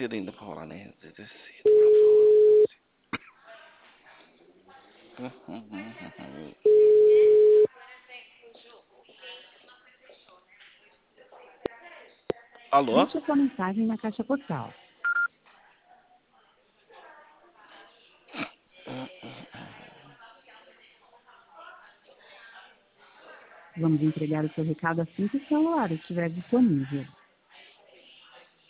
cedo ainda pra falar, né? Às vezes é cedo pra falar. Alô? Deixe sua mensagem na caixa postal. Vamos entregar o seu recado assim que o celular estiver disponível.